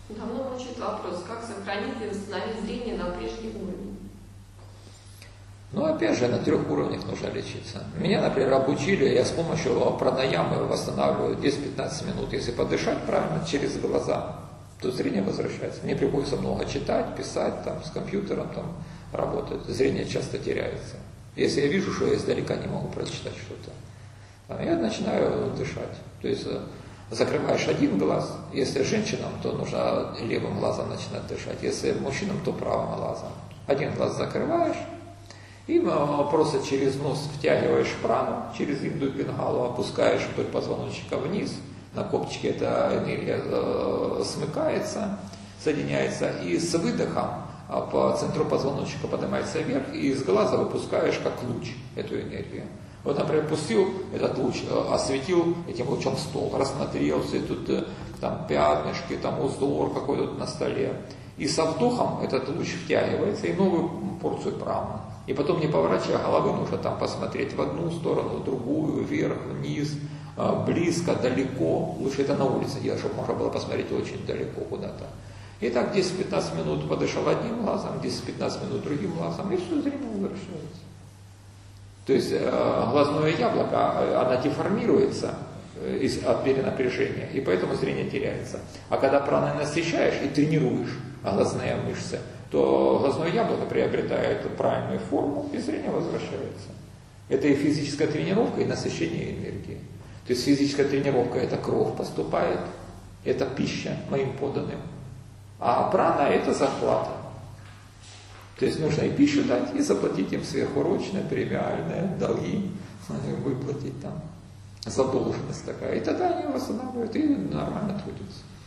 Давно мучает вопрос, как сохранить и восстановить зрение на прежний уровень? Ну, опять же, на 3 уровнях нужно лечиться. Меня, например, обучили, я с помощью пранаямы восстанавливаю 10-15 минут. Если подышать правильно через глаза, то зрение возвращается. Мне приходится много читать, писать, там, с компьютером там, работать. Зрение часто теряется. Если я вижу, что я издалека не могу прочитать что-то, я начинаю дышать. То есть закрываешь один глаз. Если женщинам, то нужно левым глазом начинать дышать. Если мужчинам, то правым глазом. Один глаз закрываешь. И просто через нос втягиваешь прану, через Инду Пингалу опускаешь вдоль позвоночника вниз. На копчике эта энергия смыкается, соединяется. И с выдохом по центру позвоночника поднимается вверх. И из глаза выпускаешь как луч эту энергию. Вот, например, пустил этот луч, осветил этим лучом стол, рассмотрелся, и тут там пятнышки, там узор какой-то на столе. И со вдохом этот луч втягивается, и новую порцию праны. И потом, не поворачивая головы, нужно там посмотреть в одну сторону, в другую, вверх, вниз, близко, далеко. Лучше это на улице делать, чтобы можно было посмотреть очень далеко куда-то. И так 10-15 минут подышал одним глазом, 10-15 минут другим глазом, и все, зрение возвращается. То есть глазное яблоко, оно деформируется от перенапряжения, и поэтому зрение теряется. А когда праной насыщаешь и тренируешь глазные мышцы, то глазное яблоко приобретает правильную форму, и зрение возвращается. Это и физическая тренировка, и насыщение энергии. То есть физическая тренировка – это кровь поступает, это пища моим подданным. А прана – это захват. То есть нужно и пищу дать, и заплатить им сверхурочные, премиальные, долги, выплатить там, задолженность такая. И тогда они восстанавливают и нормально трудятся.